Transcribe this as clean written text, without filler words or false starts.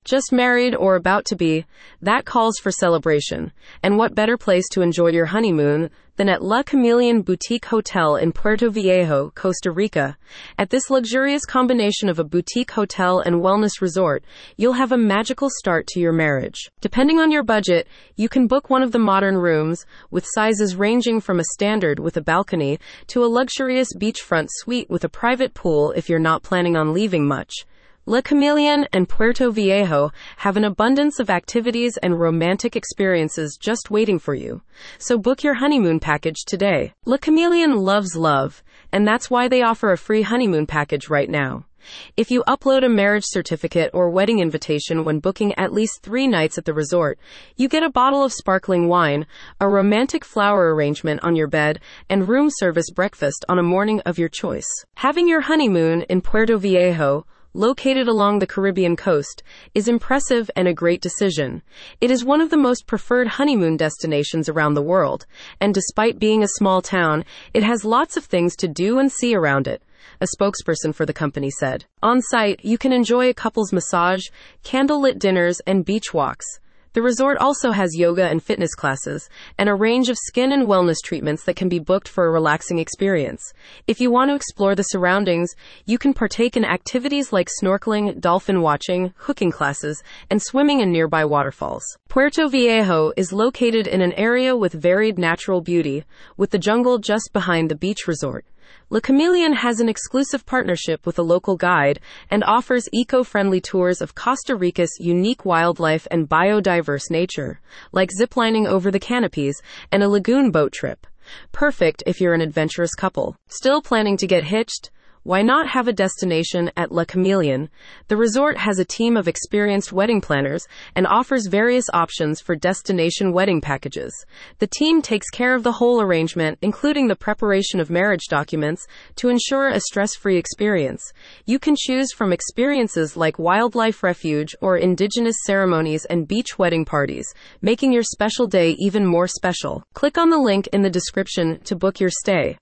just married or about to be, that calls for celebration. And what better place to enjoy your honeymoon than at La Chameleon Boutique Hotel in Puerto Viejo, Costa Rica. At this luxurious combination of a boutique hotel and wellness resort, you'll have a magical start to your marriage. Depending on your budget, you can book one of the modern rooms, with sizes ranging from a standard with a balcony to a luxurious beachfront suite with a private pool if you're not planning on leaving much. La Chameleon and Puerto Viejo have an abundance of activities and romantic experiences just waiting for you. So book your honeymoon package today. La Chameleon loves love, and that's why they offer a free honeymoon package right now. If you upload a marriage certificate or wedding invitation when booking at least 3 nights at the resort, you get a bottle of sparkling wine, a romantic flower arrangement on your bed, and room service breakfast on a morning of your choice. Having your honeymoon in Puerto Viejo, located along the Caribbean coast, is impressive and a great decision. It is one of the most preferred honeymoon destinations around the world, and despite being a small town, it has lots of things to do and see around it, a spokesperson for the company said. On site, you can enjoy a couple's massage, candlelit dinners, and beach walks. The resort also has yoga and fitness classes, and a range of skin and wellness treatments that can be booked for a relaxing experience. If you want to explore the surroundings, you can partake in activities like snorkeling, dolphin watching, hooking classes, and swimming in nearby waterfalls. Puerto Viejo is located in an area with varied natural beauty, with the jungle just behind the beach resort. La Chameleon has an exclusive partnership with a local guide and offers eco-friendly tours of Costa Rica's unique wildlife and biodiverse nature, like ziplining over the canopies and a lagoon boat trip. Perfect if you're an adventurous couple. Still planning to get hitched? Why not have a destination at La Chameleon? The resort has a team of experienced wedding planners and offers various options for destination wedding packages. The team takes care of the whole arrangement, including the preparation of marriage documents, to ensure a stress-free experience. You can choose from experiences like wildlife refuge or indigenous ceremonies and beach wedding parties, making your special day even more special. Click on the link in the description to book your stay.